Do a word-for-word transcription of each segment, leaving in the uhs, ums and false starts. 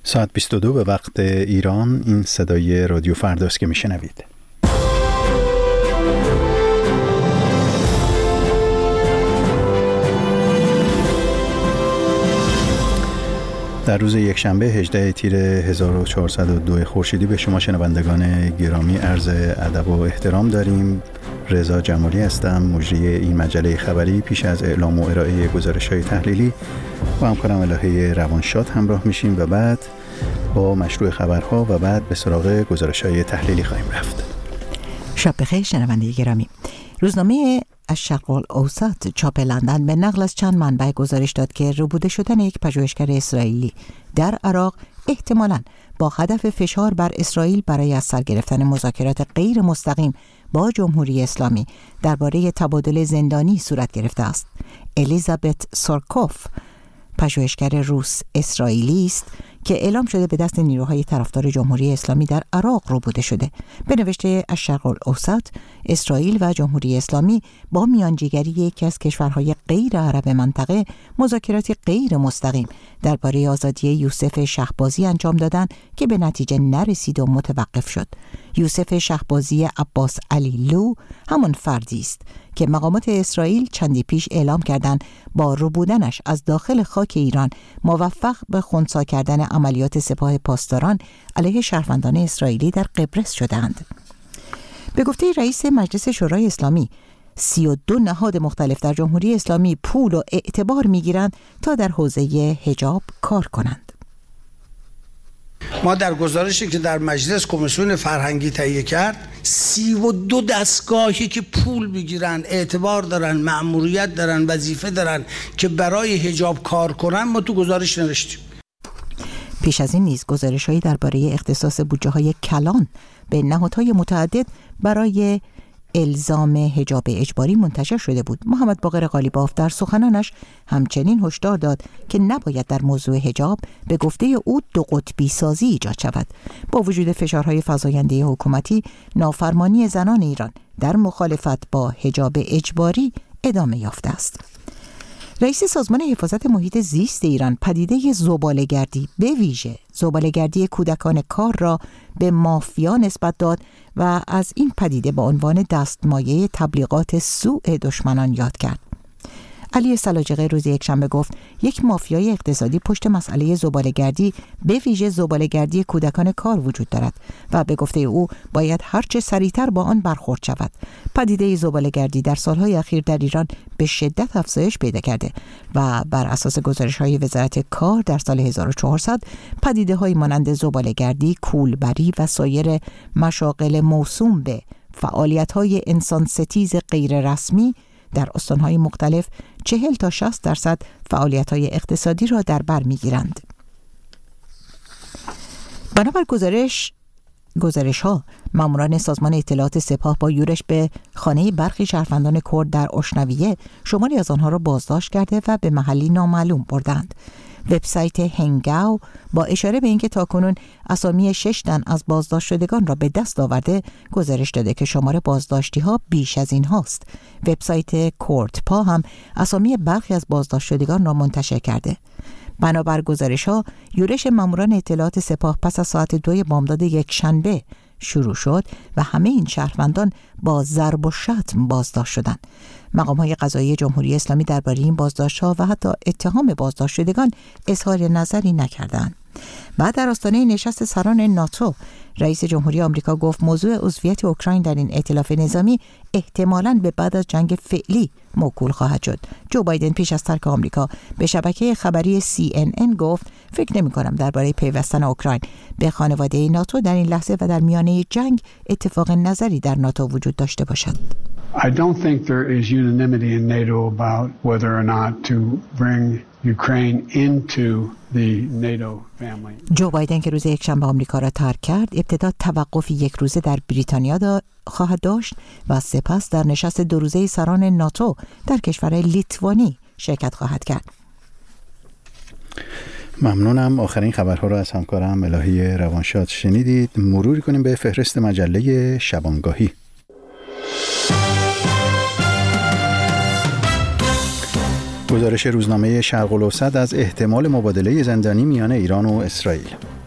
ساعت بیست و دو به وقت ایران. این صدای رادیو فرداست که میشنوید. در روز یکشنبه هجدهم تیر هزار و چهارصد و دو خورشیدی به شما شنوندگان گرامی عرض ادب و احترام داریم. رضا جمالی هستم، مجری این مجله خبری. پیش از اعلام و ارائه گزارش‌های تحلیلی با همکارم الهه روانشاد همراه میشیم و بعد با مشروع خبرها و بعد به سراغ گزارش‌های تحلیلی خواهیم رفت. شب بخیر شنونده گرامی. روزنامه الشرق الاوسط چاپ لندن به نقل از چند منبع گزارش داد که ربوده شدن یک پژوهشگر اسرائیلی در عراق احتمالاً با هدف فشار بر اسرائیل برای از سر گرفتن مذاکرات غیر مستقیم با جمهوری اسلامی درباره تبادل زندانی صورت گرفته است. الیزابت سورکوف پژوهشگر روس اسرائیلی است که اعلام شده به دست نیروهای طرفدار جمهوری اسلامی در عراق ربوده شده. به نوشته الشرق الاوسط، اسرائیل و جمهوری اسلامی با میانجیگری یکی از کشورهای غیر عرب منطقه مذاکراتی غیر مستقیم درباره آزادی یوسف شهبازی انجام دادند که به نتیجه نرسید و متوقف شد. یوسف شهبازی عباس علی لو همان فردی است که مقامات اسرائیل چندی پیش اعلام کردند با ربودنش از داخل خاک ایران موفق به خنثی کردن عملیات سپاه پاسداران علیه شهروندان اسرائیلی در قبرس شدند. به گفته رئیس مجلس شورای اسلامی، سی و دو نهاد مختلف در جمهوری اسلامی پول و اعتبار می‌گیرند تا در حوزه حجاب کار کنند. ما در گزارشی که در مجلس کمیسیون فرهنگی تهیه کرد، سی و دو دستگاهی که پول میگیرن، اعتبار دارن، مأموریت دارن، وظیفه دارن که برای حجاب کار کنن، ما تو گزارش نوشتیم. پیش از این نیز گزارش‌هایی درباره اختصاص بودجه‌های کلان به نهادهای متعدد برای الزام حجاب اجباری منتشر شده بود. محمد باقر قالیباف در سخنانش همچنین هشدار داد که نباید در موضوع حجاب به گفته او دو قطبی سازی ایجاد شود. با وجود فشارهای فزاینده حکومتی، نافرمانی زنان ایران در مخالفت با حجاب اجباری ادامه یافته است. رئیس سازمان حفاظت محیط زیست ایران پدیده زباله‌گردی، به ویژه زباله‌گردی کودکان کار، را به مافیا نسبت داد و از این پدیده با عنوان دستمایه تبلیغات سوء دشمنان یاد کرد. علی سلاجقی روز یکشنبه گفت یک مافیای اقتصادی پشت مسئله زباله‌گردی، به ویژه زباله‌گردی کودکان کار وجود دارد و به گفته او باید هرچه سریعتر با آن برخورد شود. پدیده زباله‌گردی در سالهای اخیر در ایران به شدت افزایش پیدا کرده و بر اساس گزارش‌های وزارت کار در سال هزار و چهارصد پدیده‌های مانند زباله‌گردی، کولبری و سایر مشاغل موسوم به فعالیت‌های انسان ستیز غیر رسمی در استان‌های مختلف چهل تا شصت درصد فعالیت‌های اقتصادی را در بر می‌گیرند. بنابر گزارش گزارش‌ها، ماموران سازمان اطلاعات سپاه با یورش به خانه برخی شهروندان کرد در اشنویه شماری از آنها را بازداشت کرده و به محلی نامعلوم بردند. وبسایت هنگاو با اشاره به اینکه تاکنون اسامی شش تن از بازداشت شدگان را به دست آورده، گزارش داده که شمار بازداشتی ها بیش از این هاست. وبسایت کوردپا هم اسامی برخی از بازداشت شدگان را منتشر کرده. بنابر گزارش ها، یورش ماموران اطلاعات سپاه پس از ساعت دوی بامداد یک شنبه شروع شد و همه این شهروندان با ضرب و شتم بازداشت شدند. مقام‌های قضایی جمهوری اسلامی درباره این بازداشت‌ها و حتی اتهام بازداشت شدگان اظهار نظری نکردند. بعد در آستانه نشست سران ناتو، رئیس جمهوری آمریکا گفت موضوع عضویت اوکراین در این ائتلاف نظامی احتمالاً به بعد از جنگ فعلی موکول خواهد شد. جو بایدن پیش از ترک آمریکا به شبکه خبری سی ان ان گفت فکر نمی‌کنم درباره پیوستن اوکراین به خانواده ناتو در این لحظه و در میانه جنگ اتفاق نظری در ناتو وجود داشته باشد. I don't think there is unanimity in NATO about whether or not to bring Ukraine into the NATO family. جو بایدن که روز یکشنبه آمریکا را ترک کرد، ابتدا توقفی یک روزه در بریتانیا دا خواهد داشت و سپس در نشست دو روزه سران ناتو در کشور لیتوانی شرکت خواهد کرد. ممنونم. آخرین خبرها را از همکارم الهه روانشاد شنیدید. مروری کنیم به فهرست مجله شبانگاهی. گزارش روزنامه شرق الاوسط از احتمال مبادله زندانی میان ایران و اسرائیل.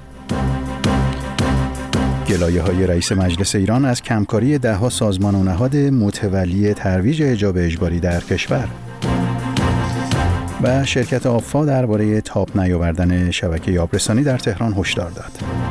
گلایه‌های رئیس مجلس ایران از کمکاری ده‌ها سازمان و نهاد متولی ترویج حجاب اجباری در کشور و شرکت آفا درباره تاب نیاوردن شبکه آبرسانی در تهران هشدار داد.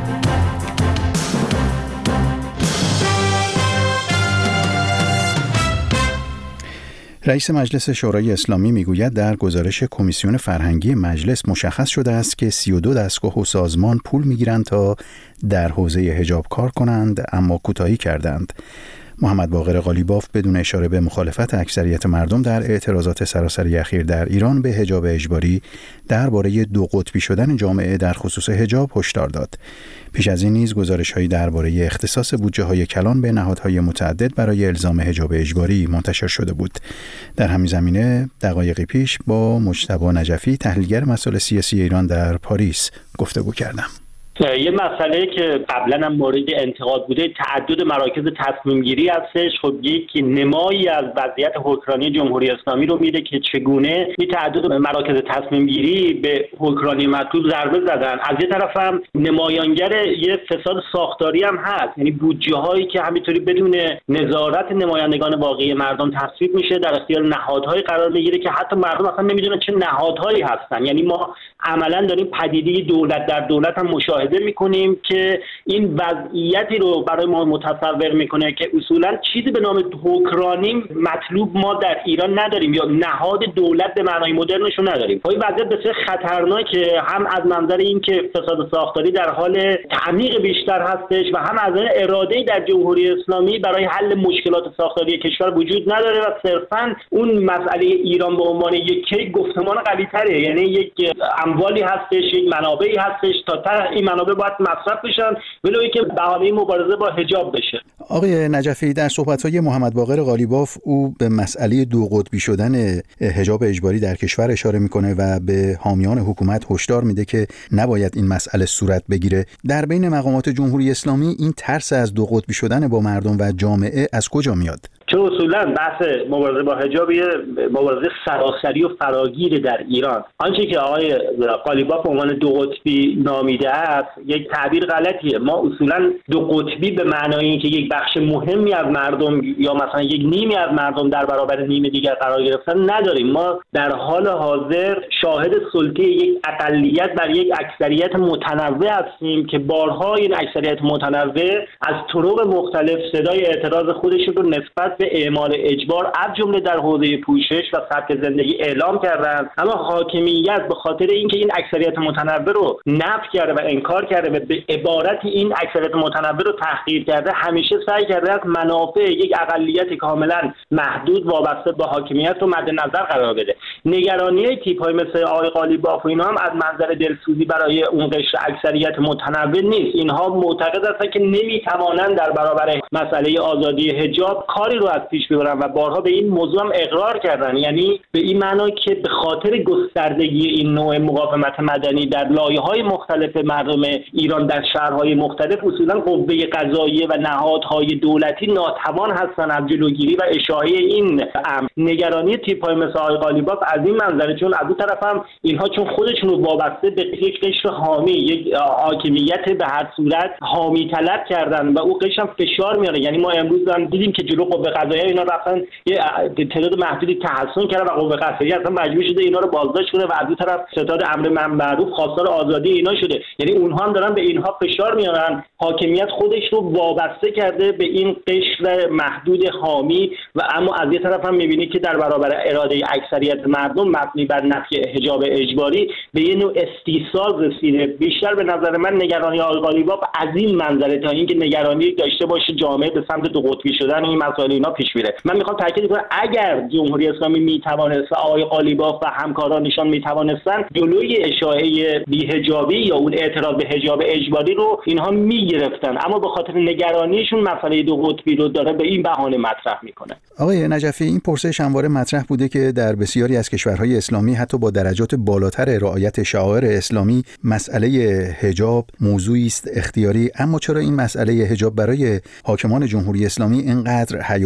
رئیس مجلس شورای اسلامی میگوید در گزارش کمیسیون فرهنگی مجلس مشخص شده است که سی و دو دستگاه و سازمان پول میگیرند تا در حوزه حجاب کار کنند، اما کوتاهی کردند. محمد باقر قالیباف بدون اشاره به مخالفت اکثریت مردم در اعتراضات سراسری اخیر در ایران به حجاب اجباری درباره دو قطبی شدن جامعه در خصوص حجاب هشدار داد. پیش از این نیز گزارش‌هایی درباره اختصاص بودجه‌های کلان به نهادهای متعدد برای الزام حجاب اجباری منتشر شده بود. در همین زمینه دقایقی پیش با مجتبی نجفی تحلیلگر مسائل سیاسی ایران در پاریس گفتگو کردم. یه مسئله که قبلا هم مورد انتقاد بوده تعدد مراکز تصمیم گیری هستش. خب یک نمایی از وضعیت حکمرانی جمهوری اسلامی رو میده که چگونه این تعدد مراکز تصمیم گیری به حکمرانی مطلوب ضربه زدن. از یه طرف هم نمایانگر یه فساد ساختاری هم هست، یعنی بودجه هایی که همینطوری بدون نظارت نمایندگان واقعی مردم تصویب میشه، در اختیار نهادهای قرار میگیره که حتی مردم اصلا نمیدونن چه نهادهایی هستن. یعنی ما عملا داریم پدیده دولت در دولت هم مشاهده میکنیم که این وضعیتی رو برای ما متصور میکنه که اصولا چیزی به نام حکمرانی مطلوب ما در ایران نداریم یا نهاد دولت به معنای مدرنش رو نداریم. این وضعیت بسیار خطرناکه، هم از منظر اینکه فساد ساختاری در حال تعمیق بیشتر هستش و هم از اراده‌ای در جمهوری اسلامی برای حل مشکلات ساختاری کشور وجود نداره و صرفاً اون مسئله ایران به عنوان یک کیک گفتمان غلیظ‌تره، یعنی یک اموالی هستش، یک منابعی هستش تا تا این منابع باید مصرف بشن ولو اینکه بهانه مبارزه با حجاب بشه. آقای نجفی، در صحبت‌های محمد باقر قالیباف او به مسئله دو قطبی شدن حجاب اجباری در کشور اشاره میکنه و به حامیان حکومت هشدار میده که نباید این مسئله صورت بگیره. در بین مقامات جمهوری اسلامی این ترس از دو قطبی شدن با مردم و جامعه از کجا میاد؟ چون اصولا بحث مبارزه با حجاب یه مبارزه سراسری و فراگیر در ایران. آنچه که آقای قالیباف به عنوان دو قطبی نامیده است یک تعبیر غلطیه. ما اصولا دو قطبی به معنای اینکه یک بخش مهمی از مردم یا مثلا یک نیمی از مردم در برابر نیم دیگر قرار گرفتن نداریم. ما در حال حاضر شاهد سلطه یک اقلیت بر یک اکثریت متنوع هستیم که بارها این اکثریت متنوع از طرق مختلف صدای اعتراض خودش رو نسبت به اعمال اجبار از جمله در حوزه پوشش و سبک زندگی اعلام کردند، اما حاکمیت به خاطر اینکه این اکثریت متنوع رو نفی کرده و انکار کرده و به عبارت این اکثریت متنوع رو تحقیر کرده، همیشه سعی کرده از منافع یک اقلیت کاملا محدود وابسته به حاکمیت رو مد نظر قرار بده. نگرانی تیپ‌های مثل آقای قالیباف و اینا هم از منظر دلسوزی برای اون قشر اکثریت متنوع نیست. اینها معتقد هستند که نمیتوانند در برابر مسئله آزادی حجاب کاری رو از پیش ببرن و بارها به این موضوع هم اقرار کردن، یعنی به این معنا که به خاطر گستردگی این نوع مقاومت مدنی در لایه‌های مختلف مردم ایران در شهرهای مختلف اصولا قوه قضاییه و نهادهای دولتی ناتوان هستن از جلوگیری و اشاعه این امر. نگرانی تیپ‌های مثل آقای قالیباف از این منظره، چون از اون طرف هم اینها چون خودشون رو وابسته به یک قشر حامی، یک حاکمیت به هر صورت حامی طلب کردن و او قشر هم فشار میاره. یعنی ما امروز هم دیدیم که جلو قوه قضاییه اینا رفتن یه تعداد محدودی تحسن کردن و قوه قضاییه اصلا مجبور شده اینا رو بازداشت کنه و از اون طرف ستاد امر معروف خواستار آزادی اینا شده. یعنی اونها هم دارن به اینها فشار میارن. حاکمیت خودش رو وابسته کرده به این قشر محدود حامی و اما از یه طرف هم می‌بینی که در برابر اراده اکثریت مردم مبنی بر نفی حجاب اجباری به یه نوع استیصال رسیده. بیشتر به نظر من نگرانی آقای قالیباف از این منظره تا اینکه نگرانی داشته باشه جامعه به سمت دو قطبی شدن این مسائل اینا پیش میره. من میخوام تاکید کنم اگر جمهوری اسلامی میتوانست، آقای قالیباف و همکارانشان میتوانستن جلوی اشاعه بی‌حجابی یا اون اعتراض به حجاب اجباری رو اینها میگرفتن، اما به خاطر نگرانیشون مسئله دو قطبی رو داره به این بهانه مطرح میکنه. آقای نجفی، این پرسش همواره مطرح بوده که در بسیاری از کشورهای اسلامی حتی با درجات بالاتر رعایت شعائر اسلامی مسئله حجاب موضوعی است اختیاری، اما چرا این مسئله حجاب برای حاکمان جمهوری اسلامی اینقدر حیات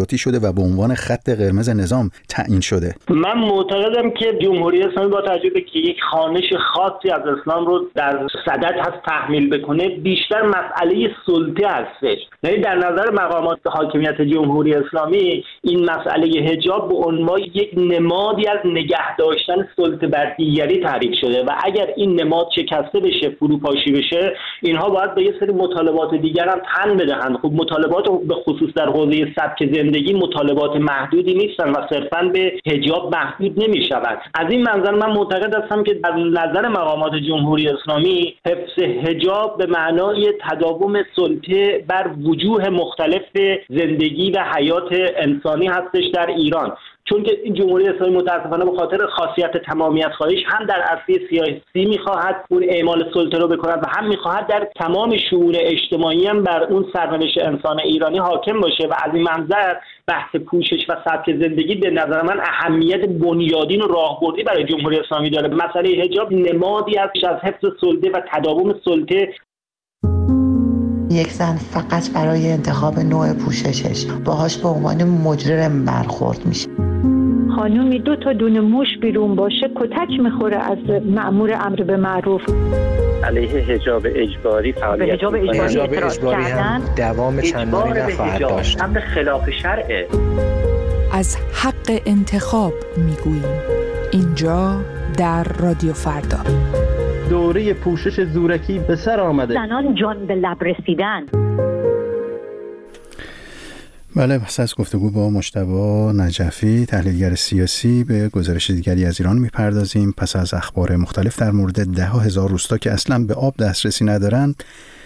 ذاتی شده و به عنوان خط قرمز نظام تعیین شده؟ من معتقدم که جمهوری اسلامی با توجه به که یک خوانش خاصی از اسلام رو در صدد هست تحمیل بکنه، بیشتر مسئله سلطه هستش. یعنی در نظر مقامات حاکمیت جمهوری اسلامی این مسئله حجاب به عنوان یک نمادی از نگه داشتن سلطه بر دیگری تعریف شده و اگر این نماد شکسته بشه، فروپاشی بشه، اینها باید به یه سری مطالبات دیگر هم تن بدهند. خب مطالبات به خصوص در حوزه سبک زندگی مطالبات محدودی نیستن و صرفاً به حجاب محدود نمی‌شوند. از این منظر من معتقد هستم که در نظر مقامات جمهوری اسلامی حفظ حجاب به معنای تداوم سلطه بر وجوه مختلف زندگی و حیات انسانی هستش در ایران. چون که این جمهوری اسلامی متاسفانه به خاطر خاصیت تمامیت خواهیش هم در عرصه سیاسی میخواهد اون اعمال سلطه رو بکند و هم میخواهد در تمام شئون اجتماعی هم بر اون سرنوشت انسان ایرانی حاکم باشه و از این منظر بحث پوشش و سبک زندگی به نظر من اهمیت بنیادین و راهبردی برای جمهوری اسلامی داره. مسئله حجاب نمادی از حفظ سلطه و تداوم سلطه. یک زن فقط برای انتخاب نوع پوششش باهاش به عنوان مجرم برخورد میشه. خانومی دو تا دونه موش بیرون باشه کتک میخوره از مأمور امر به معروف. علیه حجاب اجباری فعالیت حجاب اجباری, حجاب اجباری هم دوام چندانی نخواهد داشت. هم به خلاف شرعه. از حق انتخاب میگوییم اینجا در رادیو فردا. دوره پوشش زورکی به سر آمده. زنان جان به لب رسیدن. بله، پس از گفتگو با مجتبی نجفی تحلیلگر سیاسی به گزارش دیگری از ایران میپردازیم. پس از اخبار مختلف در مورد ده ها هزار روستا که اصلا به آب دسترسی ندارند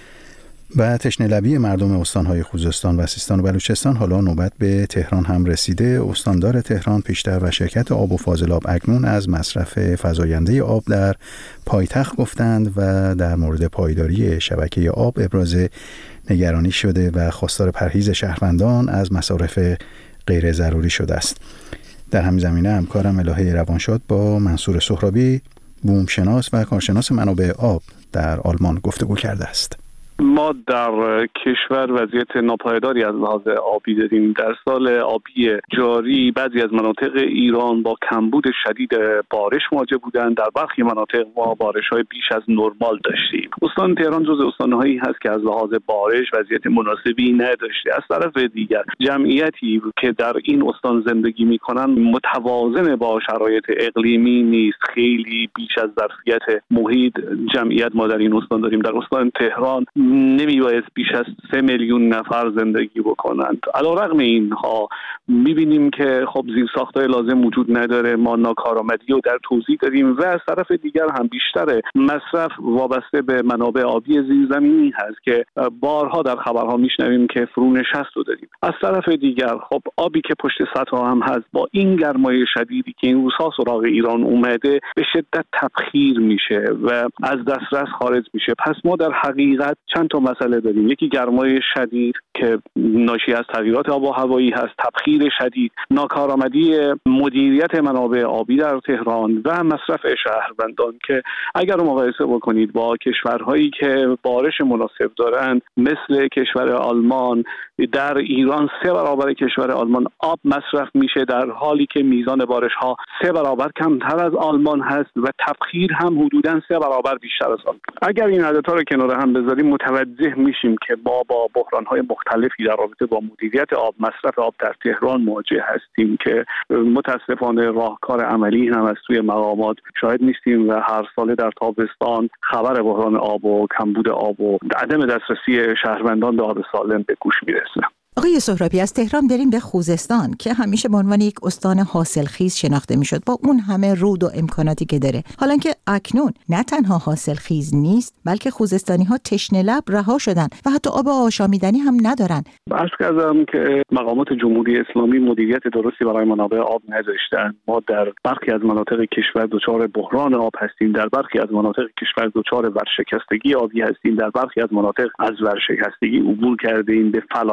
و تشنه‌لبی مردم استان‌های خوزستان و سیستان و بلوچستان، حالا نوبت به تهران هم رسیده. استاندار تهران پیشتر و شرکت آب و فاضلاب اکنون از مصرف فزاینده آب در پایتخت گفتند و در مورد پایداری شبکه آب ابراز نگرانی شده و خواستار پرهیز شهروندان از مصارف غیر ضروری شده است. در همین زمینه همکارم الهه روانشاد با منصور سهرابی، بومشناس و کارشناس منابع آب در آلمان گفتگو کرده است. ما در کشور وضعیت ناپایداری از لحاظ آبی داریم. در سال آبی جاری بعضی از مناطق ایران با کمبود شدید بارش مواجه بودند. در برخی مناطق ما بارش‌های بیش از نرمال داشتیم. استان تهران جزو استان‌هایی هست که از لحاظ بارش وضعیت مناسبی نداشته. از طرف دیگر جمعیتی که در این استان زندگی می‌کنند متوازن با شرایط اقلیمی نیست. خیلی بیش از ظرفیت محیط جمعیت ما در این استان داریم. در استان تهران نمی‌باید بیش از سه میلیون نفر زندگی بکنند. علی‌رغم اینها می‌بینیم که خب زیرساخت‌های لازم وجود نداره. ما ناکارآمدی رو در توزیع داریم و از طرف دیگر هم بیشتر مصرف وابسته به منابع آبی زیرزمینی هست که بارها در خبرها میشنویم که فرونشست رو داریم. از طرف دیگر خب آبی که پشت سطح هم هست با این گرمای شدیدی که این روزها سراغ ایران اومده به شدت تبخیر میشه و از دسترس خارج میشه. پس ما در حقیقت چند تا مسئله داریم. یکی گرمای شدید که ناشی از تغییرات آب و هوایی هست، تبخیر شدید، ناکارآمدی مدیریت منابع آبی در تهران و مصرف شهروندان که اگر مقایسه بکنید با کشورهایی که بارش مناسب دارند مثل کشور آلمان، در ایران سه برابر کشور آلمان آب مصرف میشه در حالی که میزان بارش ها سه برابر کمتر از آلمان هست و تبخیر هم حدوداً سه برابر بیشتر از آلمان. اگر این عددها رو کنار هم بذاریم متوجه میشیم که ما با بحران‌های مختلفی در رابطه با مدیریت آب، مصرف آب در تهران مواجه هستیم که متاسفانه راهکار عملی هم از سوی مقامات شاهد نیستیم و هر ساله در تابستان خبر بحران آب و کمبود آب و عدم دسترسی شهروندان به آب سالم به گوش میرسه. آقای سهرابی، از تهران بریم به خوزستان که همیشه به عنوان یک استان حاصلخیز شناخته میشد با اون همه رود و امکاناتی که داره. حالا که اکنون نه تنها حاصلخیز نیست بلکه خوزستانی ها تشنه لب رها شدن و حتی آب آشامیدنی هم ندارن. عرض کردم که مقامات جمهوری اسلامی مدیریت درستی برای منابع آب نداشتن. ما در برخی از مناطق کشور دچار بحران آب هستیم، در برخی از مناطق کشور دچار ورشکستگی آبی هستیم، در برخی از مناطق از ورشکستگی عبور کردیم به فلاکت آب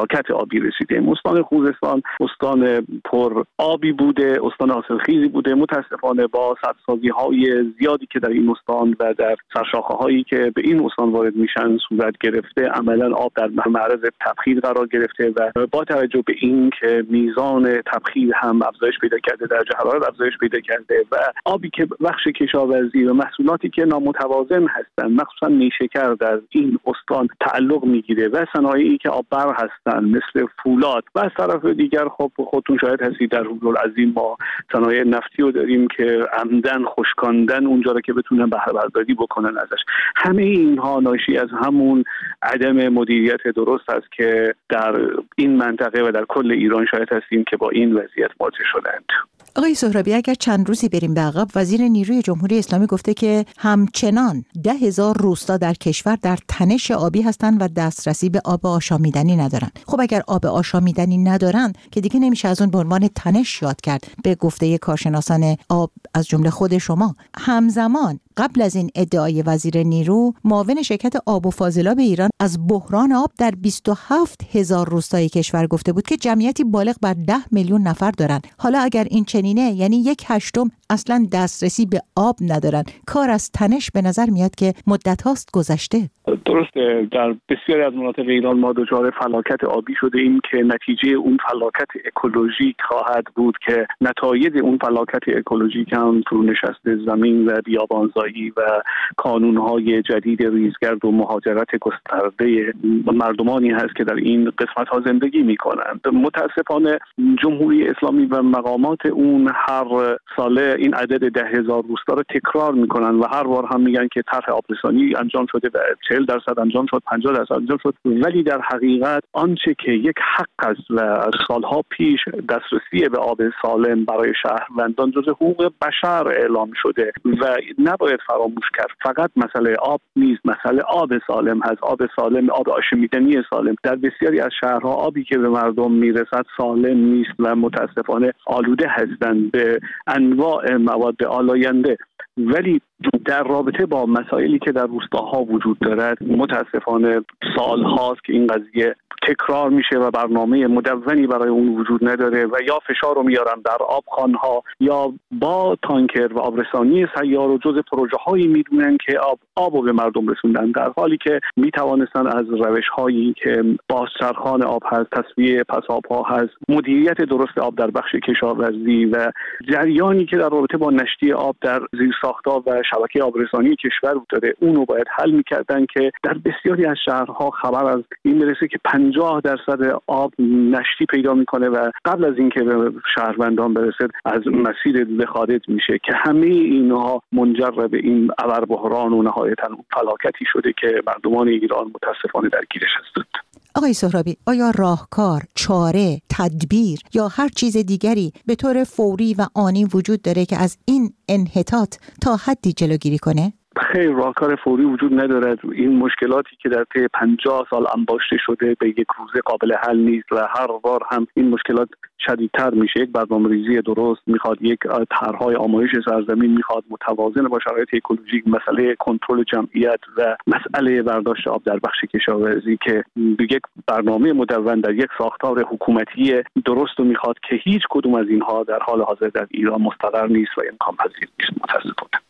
آبی رسیدیم. استان خوزستان استان پر آبی بوده، استان حاصلخیزی بوده. متاسفانه با سدسازی‌های زیادی که در این استان و در سرشاخه‌هایی که به این استان وارد میشن صورت گرفته، عملاً آب در معرض تبخیر قرار گرفته و با توجه به این که میزان تبخیر هم افزایش پیدا کرده، درجه حرارت افزایش پیدا کرده و آبی که بخش کشاورزی و محصولاتی که نامتوازن هستند، مخصوصا نیشکر در این استان تعلق میگیره و صنایعی که آببر هستند مثل فولاد و از طرف دیگر خب خودتون شاهد هستید در حدودالعظیم ما صنایع نفتی رو داریم که عمدن خشکاندن اونجا رو که بتونن بهره برداری بکنن ازش. همه اینها ناشی از همون عدم مدیریت درست است که در این منطقه و در کل ایران شاهد هستیم که با این وضعیت مواجه شدند. آقای سهرابی، اگر چند روزی بریم به عقب، وزیر نیروی جمهوری اسلامی گفته که همچنان ده هزار روستا در کشور در تنش آبی هستند و دسترسی به آب آشامیدنی ندارند. خب اگر آب آشامیدنی ندارند که دیگه نمیشه از اون به عنوان تنش یاد کرد، به گفته کارشناسان آب از جمله خود شما. همزمان قبل از این ادعای وزیر نیرو، معاون شرکت آب و فاضلاب ایران از بحران آب در بیست و هفت هزار روستای کشور گفته بود که جمعیتی بالغ بر ده میلیون نفر دارند. حالا اگر این چنینه، یعنی یک هشتم اصلا دسترسی به آب ندارن. کار از تنش به نظر میاد که مدت هاست گذشته. درسته، در بسیاری از مناطق ایران ما دچار فلاکت آبی شده ایم که نتیجه اون فلاکت اکولوژیک خواهد بود که نتایج اون فلاکت اکولوژیک هم فرونشست زمین و بیابانزایی و کانونهای جدید ریزگرد و مهاجرت گسترده مردمانی هست که در این قسمت ها زندگی می کنند. متاسفانه جمهوری اسلامی و مقامات اون هر ساله این عدد ده هزار روستا رو تکرار می کنند و هر بار هم میگن که طرح آبرسانی انجام شده و چهل درصد انجام شد، پنجاه درصد انجام شد، ولی در حقیقت آنچه که یک حق است و از سالها پیش دسترسی به آب سالم برای شهروندان جزء حقوق بشر اعلام شده و نباید فراموش کرد. فقط مسئله آب نیست، مسئله آب سالم هست. آب سالم، آب آشامیدنی سالم. در بسیاری از شهرها آبی که به مردم میرسد سالم نیست و متاسفانه آلوده هستند به انواع مواد آلاینده. ولی در رابطه با مسائلی که در روستاها وجود دارد متاسفانه سال هاست که این قضیه تکرار میشه و برنامه مدونی برای اون وجود نداره و یا فشار رو میارن در آبخوان‌ها یا با تانکر و آبرسانی سیار و جز پروژه هایی میدونن که آب آبو به مردم رسوندن، در حالی که میتوانستن از روش هایی که بازچرخان آب هست، تصفیه پساب ها هست، مدیریت درست آب در بخش کشاورزی و جریانی که در رابطه با نشتی آب در زیرساخت‌ها و شبکه آبرسانی کشور داره اونو باید حل میکردن که در بسیاری از شهرها خبر از این میرسه که پنجاه درصد آب نشتی پیدا میکنه و قبل از اینکه به شهروندان برسه از مسیر دیده خارج میشه که همه اینها منجر به این ابربحران و نهایتاً فلاکتی شده که مردمان ایران متاسفانه درگیرش هستند. آقای سهرابی، آیا راهکار، چاره، تدبیر یا هر چیز دیگری به طور فوری و آنی وجود داره که از این انحطاط تا حدی جلوگیری کنه؟ خیر، راهکار فوری وجود ندارد. این مشکلاتی که در طی پنجاه سال انباشته شده به یک روزه قابل حل نیست و هر بار هم این مشکلات شدیدتر میشه. یک برنامه‌ریزی درست میخواد، یک طرح‌های آمایش سرزمین میخواد متوازن با شرایط اکولوژیک، مسئله کنترل جمعیت و مسئله برداشت آب در بخش کشاورزی که یک برنامه مدون در یک ساختار حکومتی درست رو میخواد که هیچ کدوم از اینها در حال حاضر در ایران مستقر نیست و امکان پذیر نیست. متاسفانه.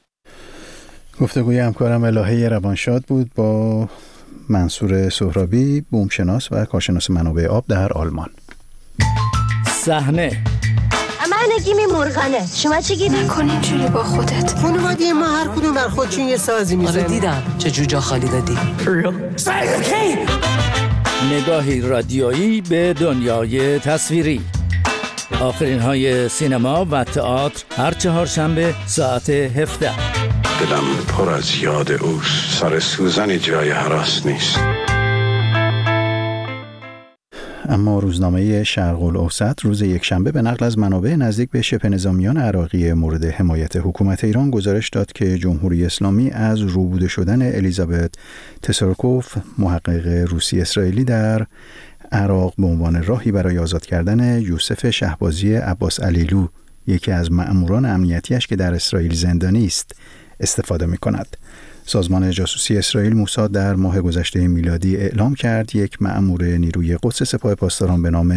گفتگوی همکارم الهه روانشاد بود با منصور سهرابی، بومشناس و کارشناس منابع آب در آلمان. صحنه من نگیمی مرغانه، شما چی گیری؟ نکن اینجوری با خودت. خانواده ما هر کدوم بر خودشون یه سازی میزنیم. آره دیدم چه جوجا خالی دادی. نگاهی رادیویی به دنیای تصویری. آخرین های سینما و تئاتر هر چهارشنبه ساعت هفده. دلم پر از یاد اوست، سر سوزن جای هراس نیست. اما روزنامه شرق الاوسط روز یکشنبه به نقل از منابع نزدیک به شبه نظامیان عراقی مورد حمایت حکومت ایران گزارش داد که جمهوری اسلامی از روبوده شدن الیزابت تسارکوف، محقق روسی اسرائیلی در عراق به عنوان راهی برای آزاد کردن یوسف شهبازی عباس علیلو، یکی از مأموران امنیتیش که در اسرائیل زندانی است، استفاده می کند. سازمان جاسوسی اسرائیل موساد در ماه گذشته میلادی اعلام کرد یک مأمور نیروی قدس سپاه پاسداران به نام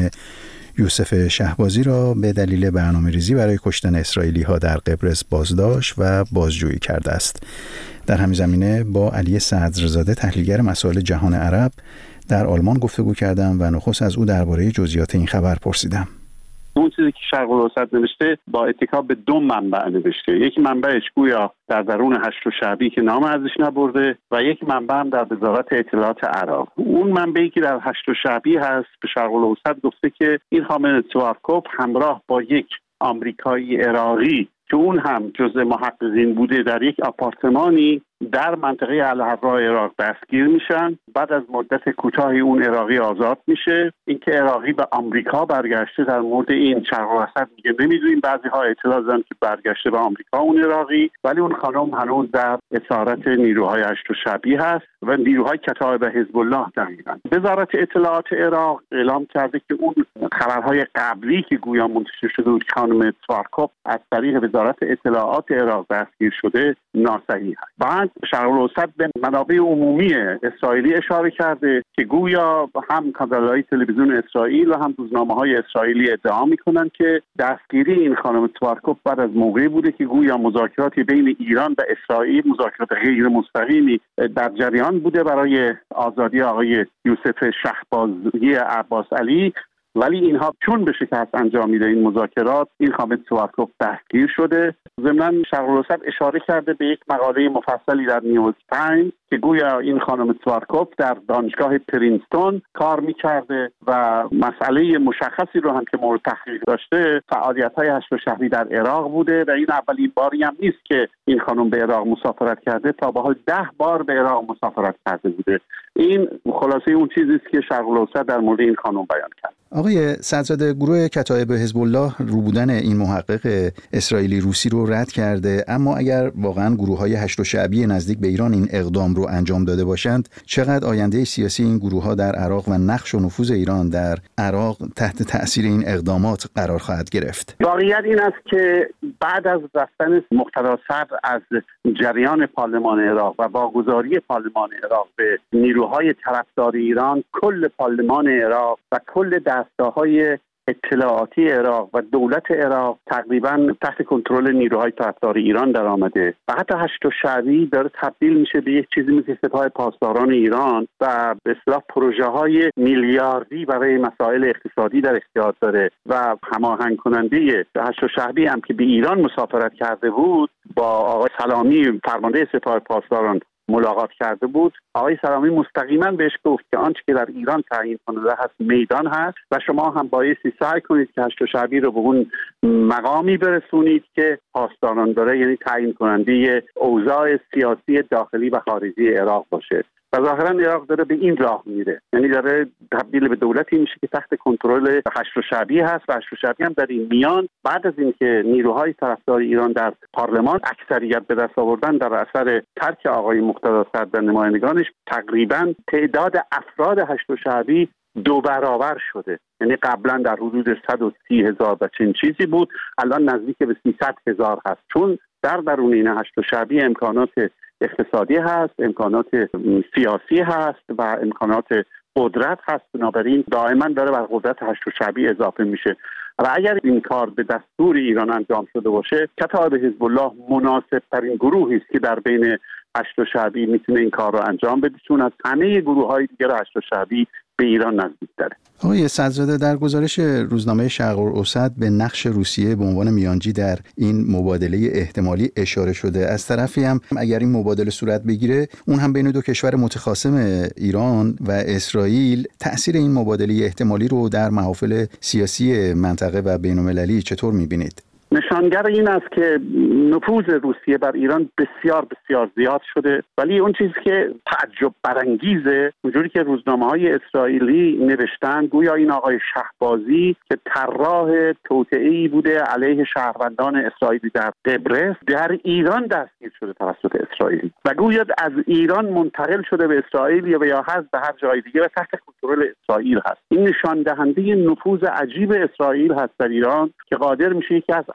یوسف شهبازی را به دلیل برنامه‌ریزی برای کشتن اسرائیلی‌ها در قبرس بازداشت و بازجویی کرده است. در همین زمینه با علی صدرزاده تحلیلگر مسائل جهان عرب در آلمان گفتگو کردم و نخست از او درباره جزئیات این خبر پرسیدم. اون چیزی که شرق الاوسط نوشته با اتکا به دو منبع نوشته. یک منبعش گویا در درون هشت شعبی که نام ازش نبرده و یک منبع هم در وزارت اطلاعات عراق. اون منبعی که در هشت شعبی هست به شرق الاوسط گفته که این خامنه توارکوف همراه با یک آمریکایی عراقی که اون هم جزء محققین بوده در یک آپارتمانی در منطقه الحرا عراق دستگیر میشن. بعد از مدت کوتاهی اون عراقی آزاد میشه. اینکه عراقی به آمریکا برگشته در مورد این شرق الاوسط میگه نمیدونیم. بعضی ها اطلاع دادن که برگشته به آمریکا اون عراقی، ولی اون خانم هنوز در اسارت نیروهای هشت شعبی هست و نیروهای کتایب حزب الله دقیقاً. وزارت اطلاعات عراق اعلام کرده که اون خبرهای قبلی که گویا منتشر شده بود خانم توارکوف از طریق وزارت اطلاعات عراق دستگیر شده ناصحیح است. بعد شرق الاوسط به منابع عمومی اسرائیلی اشاره کرده که گویا هم کانال‌های تلویزیون اسرائیل و هم روزنامه‌های اسرائیلی ادعا می‌کنند که دستگیری این خانم توارکوف بعد از موقعی بوده که گویا مذاکراتی بین ایران و اسرائیل، مذاکرات غیر مستقیمی در جریان بوده برای آزادی آقای یوسف شهبازی عباس علی، ولی اینها چون به شکست انجام میده این مذاکرات این خانم توارکوف دستگیر شده. ضمناً شرق الاوسط اشاره کرده به یک مقاله مفصلی در نیویورک تایمز که گویا این خانم توارکوف در دانشگاه پرینستون کار میکرده و مسئله مشخصی رو هم که مورد تحقیق داشته فعالیت‌های هشت شهری در عراق بوده و این اولین باری هم نیست که این خانم به عراق مسافرت کرده. تا به حال ده بار به عراق مسافرت کرده بوده. این خلاصه اون چیزی است که شرق الاوسط در مورد این خانم بیان کرد. آقای صدرزاده، گروه کتایب حزب الله رو بودن این محقق اسرائیلی روسی رو رد کرده، اما اگر واقعا گروه‌های هشت شعبی نزدیک به ایران این اقدام رو انجام داده باشند، چقدر آینده سیاسی این گروه‌ها در عراق و نقش و نفوذ ایران در عراق تحت تأثیر این اقدامات قرار خواهد گرفت؟ واقعیت این است که بعد از رفتن مقتدا صدر از جریان پارلمان عراق و واگذاری پارلمان عراق به نیروهای طرفدار ایران، کل پارلمان عراق و کل دستگاه‌های اطلاعاتی عراق و دولت عراق تقریبا تحت کنترل نیروهای طرفدار ایران در آمده و حتی هشت شعبی داره تبدیل میشه به یک چیزی مثل سپاه پاسداران ایران و به اصطلاح پروژه های میلیاردی برای مسائل اقتصادی در اختیار داره و هماهنگ کننده هشت شعبی هم که به ایران مسافرت کرده بود با آقای سلامی فرمانده سپاه پاسداران ملاقات کرده بود. آقای سلامی مستقیما بهش گفت که آنچه که در ایران تعیین کننده هست میدان هست و شما هم بایستی سعی کنید که هشت شعبی رو به اون مقامی برسونید که پاسداران داره، یعنی تعیین کننده اوضاع سیاسی داخلی و خارجی عراق باشه. و ظاهرا عراق داره به این راه میره، یعنی داره تبدیل به دولتی میشه که تحت کنترل هشت شعبی هست و هشت شعبی هم در این میان بعد از اینکه نیروهای طرفدار ایران در پارلمان اکثریت به دست آوردن در اثر ترک آقای مقتدا صدر و نمایندگانش، تقریبا تعداد افراد هشت شعبی دو برابر شده. یعنی قبلا در حدود صد و سی هزار و چند چیزی بود، الان نزدیک به سیصد هزار هست، چون در درون این هشت شعبی امکانات اقتصادی هست، امکانات سیاسی هست و امکانات قدرت هست. بنابراین دائما داره بر قدرت هشت شعبی اضافه میشه و اگر این کار به دستور ایران انجام شده باشه، کتایب حزب الله مناسب ترین گروهی است که در بین هشت شعبی میتونه این کار رو انجام بده، چون از همه گروه های دیگر هشت شعبی به ایران نزدیک داره. آقای صدرزاده، در گزارش روزنامه شرق الاوسط به نقش روسیه به عنوان میانجی در این مبادله احتمالی اشاره شده. از طرفی هم اگر این مبادله صورت بگیره، اون هم بین دو کشور متخاصم ایران و اسرائیل، تأثیر این مبادله احتمالی رو در محافل سیاسی منطقه و بین‌المللی چطور می‌بینید؟ نشانگر این است که نفوذ روسیه بر ایران بسیار بسیار زیاد شده، ولی اون چیزی که تعجب برانگیزه، اونجوری که روزنامه‌های اسرائیلی نوشتن، گویا این آقای شهبازی که طراح توطئه‌ای بوده علیه شهروندان اسرائیلی در قبرس، در ایران دستگیر شده توسط اسرائیل و گویا از ایران منتقل شده به اسرائیل یا یا هست به هر جای دیگه و تحت کنترل اسرائیل هست. این نشان دهنده نفوذ عجیب اسرائیل هست در ایران که قادر میشه یکی از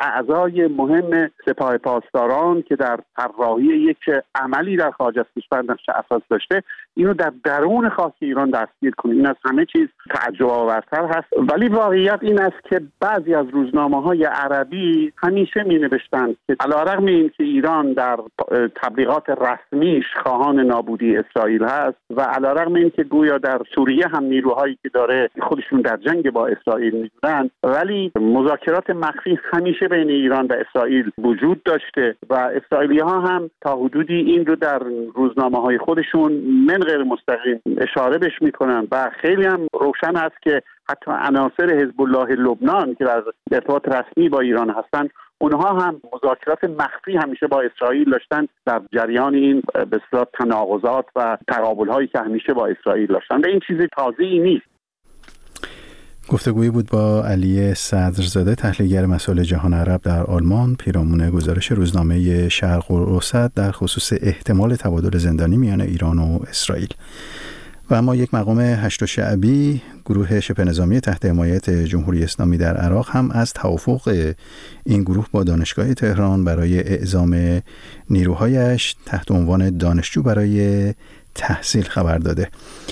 اعضای مهم سپاه پاسداران که در طراحی یک عملی در خارج از کشور نقش اساس داشته، اینو در درون خاک ایران دستگیر کنه. این از همه چیز تعجب آورتر هست. ولی واقعیت این است که بعضی از روزنامه‌های عربی همیشه می‌نوشتند که علی‌رغم اینکه ایران در تبلیغات رسمیش خواهان نابودی اسرائیل هست و علی‌رغم اینکه گویا در سوریه هم نیروهایی که داره خودشون در جنگ با اسرائیل می‌دونن، ولی مذاکرات مخفی همیشه بین ایران و اسرائیل وجود داشته و اسرائیلی‌ها هم تا حدودی این رو در روزنامه‌های خودشون من غیر مستقیم اشاره بهش می‌کنن و خیلی هم روشن است که حتی عناصر حزب الله لبنان که در ارتباط رسمی با ایران هستن، اونها هم مذاکرات مخفی همیشه با اسرائیل داشتن در جریان این به اصطلاح تناقضات و تقابل‌هایی که همیشه با اسرائیل داشتن و این چیز تازه‌ای نیست. گفتگویی بود با علی صدرزاده، تحلیلگر مسائل جهان عرب در آلمان، پیرامون گزارش روزنامه شرق الاوسط در خصوص احتمال تبادل زندانی میان ایران و اسرائیل. و اما یک مقام هشت شعبی، گروه شبه نظامی تحت حمایت جمهوری اسلامی در عراق، هم از توافق این گروه با دانشگاه تهران برای اعزام نیروهایش تحت عنوان دانشجو برای تحصیل خبر داده.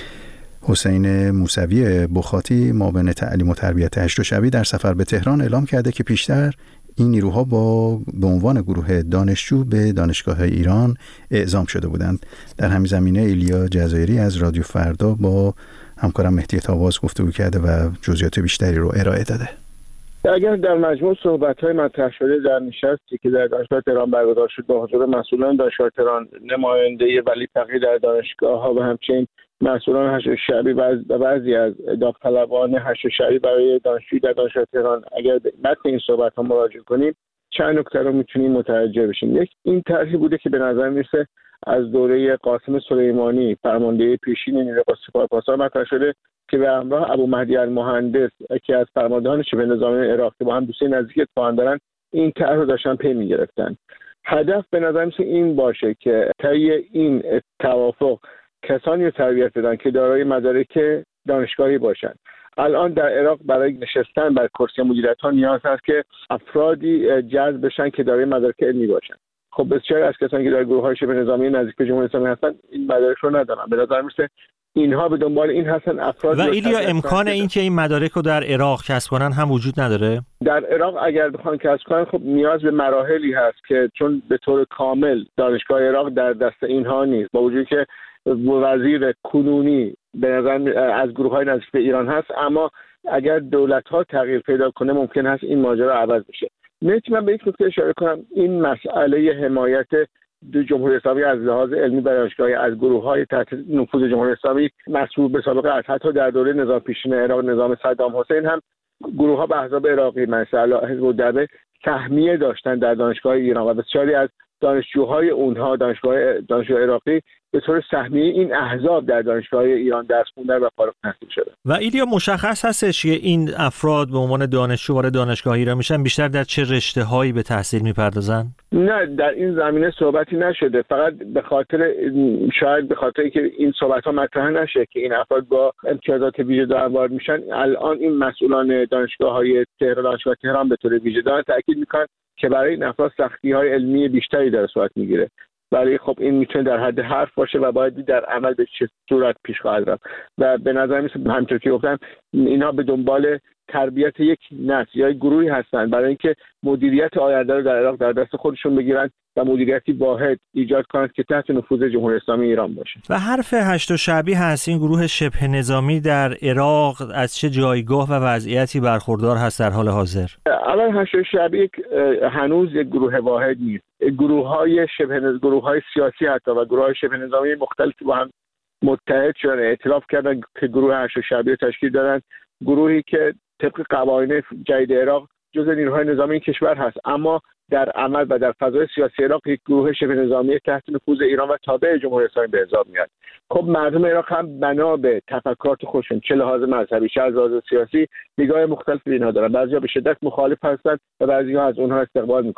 حسین موسوی بخاطی، معاون تعلیم و تربیت هشت شعبی، در سفر به تهران اعلام کرده که پیشتر این نیروها با به عنوان گروه دانشجو به دانشگاه ایران اعزام شده بودند. در همین زمینه ایلیا جزایری از رادیو فردا با همکارم مهدی تاواز گفتگو کرده و جزئیات بیشتری رو ارائه داده. اگر در مجموع صحبت‌های مطرح شده در نشستی که در دانشگاه تهران برگزار شد با حضور مسئولان دانشگاه تهران، نماینده ولی فقیه در دانشگاه‌ها و همچنین مسئولان هشت شعبی و بعضی از داوطلبان هشت شعبی برای دانشجویی در دانشگاه تهران، اگر متن این صحبت‌ها مراجعه کنیم چند نکته رو میتونیم متوجه بشیم. یک، این طرحی بوده که به نظر میرسه از دوره قاسم سلیمانی، فرمانده پیشین نیروی سپاه پاسداران، مطرح شده که به همراه ابو مهدی المهندس که از فرماندهان شبه نظامی عراق که با هم دوستی نزدیک اتفاقا دارن، این طرح رو داشتن پی میگرفتن. هدف به نظر میسه این باشه که طی این توافق کسانی رو تربیت بدن که دارای مدارک دانشگاهی باشن. الان در عراق برای نشستن بر کرسی مدیریت ها نیاز هست که افرادی جذب بشن که دارای مدارک علمی باشن. خب بسیاری از کسانی که در گروه‌های شبه نظامی نزدیک به جمهوری اسلامی هستن این مدارک رو ندارن. به نظر میسه اینها به دنبال این هستن افراد. و ایلیا امکان این که این مدارک رو در عراق کسب کنن هم وجود نداره؟ در عراق اگر بخوان کسب کنن خب نیاز به مراحلی هست که چون به طور کامل دانشگاه عراق در دست اینها نیست، با وجودی که وزیر کنونی به نظر از گروه‌های نزدیک به ایران هست، اما اگر دولت‌ها تغییر پیدا کنه ممکن هست این ماجرا عوض بشه. من به یک نکته اشاره کنم، این مسئله حمایت دو جمهوری اسلامی از لحاظ علمی برای دانشگاهی از گروه‌های تحت نفوذ جمهوری اسلامی مسئول به سابقه است. حتی در دوره نظام پیشین عراق، نظام صدام حسین، هم گروه‌ها به احزاب عراقی مثلا حزب الدعوه سهمیه داشتن در دانشگاه ایران و بسیاری از دانشجوهای اونها دانشگاه دانشجو عراقی به طور سهمیه این احزاب در دانشگاه ایران درس خوندن و فارغ التحصیل شده. و ایلیا مشخص هستش که این افراد به عنوان دانشجو وارد دانشگاه ایران میشن بیشتر در چه رشته‌هایی به تحصیل میپردازن؟ نه، در این زمینه صحبتی نشده، فقط به خاطر شاید به خاطر که این صحبت‌ها مطرح نشه که این افراد با امتیازات ویژه دارن وارد میشن، الان این مسئولان دانشگاه‌های تهران دانشگاه تهران به طور ویژه دارن تاکید میکنن که برای این افراد سختی‌های علمی بیشتری در صورت میگیره. ولی خب این میتونه در حد حرف باشه و باید در عمل به چه صورت پیش خواهد رفت. و به نظر میاد همونطور که گفتم اینها به دنبال تربیت یک نسل یا یک گروهی هستن برای اینکه مدیریت آینده رو در عراق در دست خودشون بگیرن و مدیریتی واحد ایجاد کنند که تحت نفوذ جمهوری اسلامی ایران باشه. و حرف هشت شعبی هست این گروه شبه نظامی در عراق از چه جایگاه و وضعیتی برخوردار هست در حال حاضر؟ اول هشت شعبی هنوز یک گروه واحد نیست. گروه‌های شبه گروه‌های سیاسی حتی و گروه‌های شبه نظامی مختلفی با هم متحد شدن، ائتلاف کردن که گروه هشت شعبی تشکیل دادن، گروهی که طبق قوانین جدید عراق جزء نیروهای نظامی کشور هست، اما در عمل و در فضای سیاسی عراق یک گروه شبه نظامی تحت نفوذ ایران و تابع جمهوری اسلامی به حساب میاد. خب مردم عراق هم بنا به تفکرات خودشون چه لحاظ مذهبی چه لحاظ سیاسی نگاه مختلفی به اینا دارن. بعضیا به شدت مخالف هستند و بعضیا از اونها استقبال میکنن.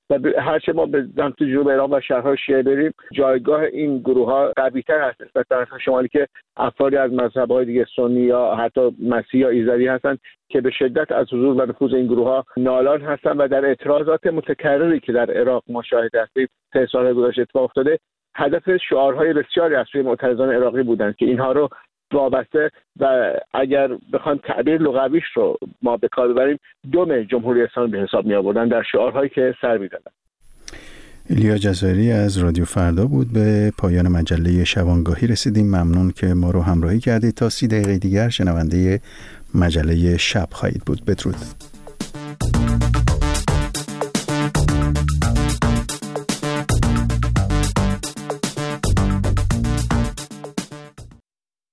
و هرچه ما به سمت جنوب عراق و شهرهای شیعه بریم جایگاه این گروه ها قوی‌تر هست نسبت به شمالی که افرادی از مذهب‌های دیگه سنی یا حتی مسیحی یا ایزدی هستند که به شدت از حضور و نفوذ این گروه ها نالان هستند و در اعتراضات متکرری که در عراق مشاهده هستیم طی سال‌های گذشته اتفاق افتاده هدف شعارهای بسیاری از سوی معترضان عراقی بودند که اینها رو وابسته و اگر بخوام تعبیر لغویش رو ما به کار ببریم دم جمهوری اسلامی به حساب می آوردن در شعارهایی که سر می‌دادن. ایلیا جزایری از رادیو فردا بود. به پایان مجله شبانگاهی رسیدیم. ممنون که ما رو همراهی کردید. تا سی دقیقه دیگر شنونده مجله شب خواهید بود. بدرود.